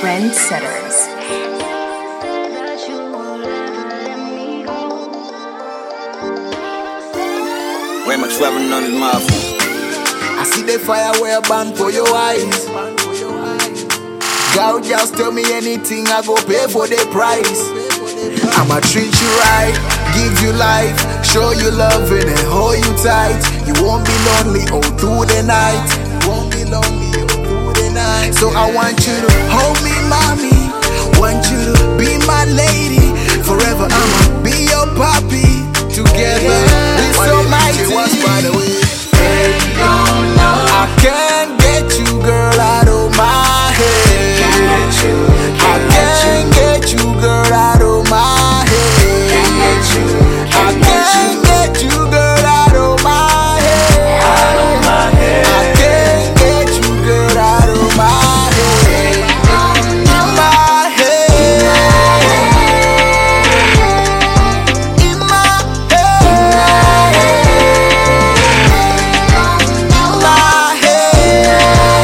Trendsetters. Way much traveling on this motherfucker. I see the fire where burn for your eyes. God just tell me anything, I go pay for the price. I'ma treat you right, give you life, show you love and hold you tight. You won't be lonely all through the night. You won't be lonely all through the night. So I want you to hold me, mommy. Want you to be my lady. Forever I'ma be your papi. Together we're so mighty. By the way, I can't get you, girl, out of my head. I can't get you, girl, out of my head. I can't get you, girl, out of my head. I can't get you, girl, out of my head. In my head. In my head. In my head.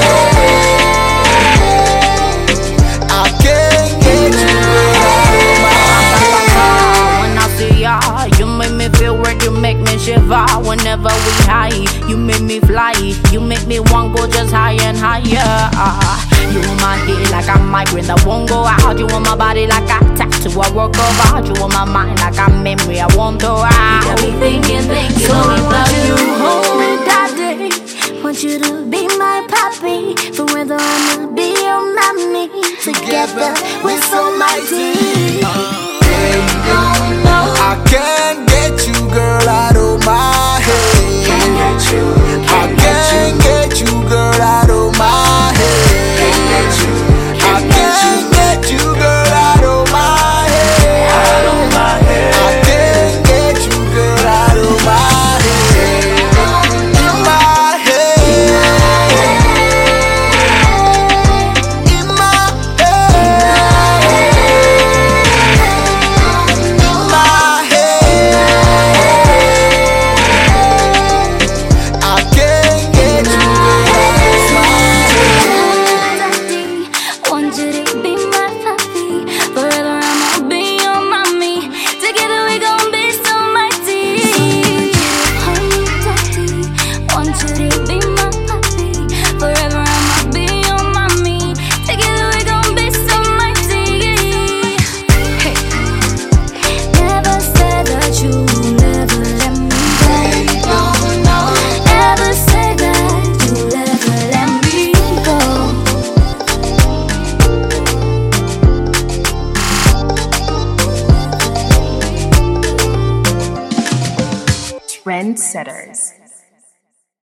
I can't get you, girl, out of my head. When I see ya, you make me feel weird, you make me shiver. Whenever we high, you make me fly. You make me want go just higher and higher. You on my head like a migraine that won't go out. You on my body like a tattoo, I work of art. You on my mind like a memory I won't throw out. You got me thinking so I want you to hold me, daddy. Want you to be my papi. Forever I'ma be your mommy. Together we're so mighty. I can't get you, girl, out of my head. I can't get you, girl, out of my head. I can't get you, girl, out of my head. I can't get you, girl, out of my head. In my head. In my head. In my head. I can't get you, girl, out of my head. Want you to be my papi. Forever I'ma be your mommy. Together we gon' be so mighty. Hold me, daddy. Want you to be my papi. Forever I'ma be your mommy. Together we gon' be so mighty. Hey. Never said that you never let me go. Never said that you never let me go. Trendsetters.